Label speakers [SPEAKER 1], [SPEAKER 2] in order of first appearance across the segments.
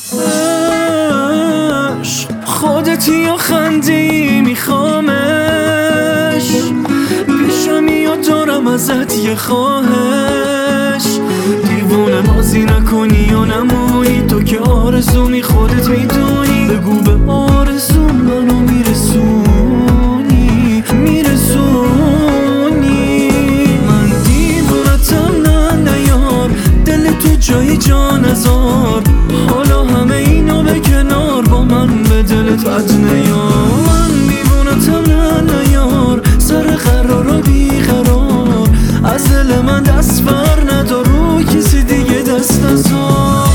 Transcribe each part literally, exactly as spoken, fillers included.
[SPEAKER 1] عشق خودتی یا خندی میخوامش، پیشمی یا دارم ازت یه خواهش. دیوونه بازی نکنی یا نمایی، تو که آرزومی خودت میدونی. بگو به آرزو منو میرسونی میرسونی. من دیوونتم نه نیار، دل تو جایی جا نذار. حالا همه اینو به کنار، با من به دلت بد نیار. من دیوونتم نه نیار، سر قرار و بیقرار. از دل من دست بر ندار، رو کسی دیگه دست نزار.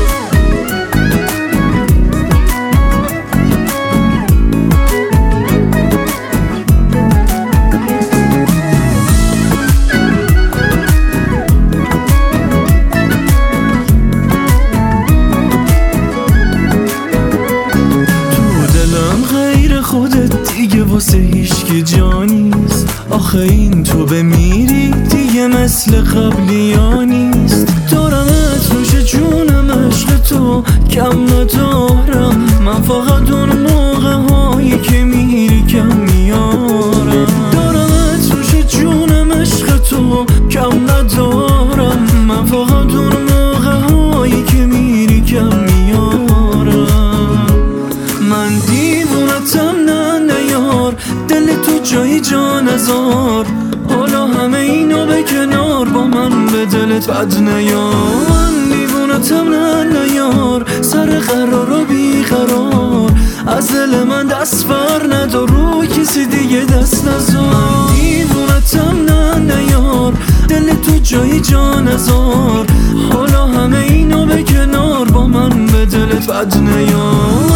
[SPEAKER 1] خودت دیگه واسه هیچکی جا نیست. آخه این تو بمیری دیگه مثل قبلی ها نیست. دارمت روش جونم، عشق تو کم ندارم. من فقط اون موقع هایی که میری کم میارم. دارمت روش جونم، عشق تو کم ندارم. من فقط اون موقع هایی که میری کم میارم. من دیوونتم نه نیار، دل تو جایی جا نذار. حالا همه اینو به کنار، با من به دلت بد نیار. من دیوونتم نه نیار، سر قرار و بیقرار. از دل من دست بر ندار، رو کسی دیگه دست نزار. من دیوونتم نه نیار، دل تو جایی جا نذار. حالا همه اینو به کنار، با من به دلت بد نیار.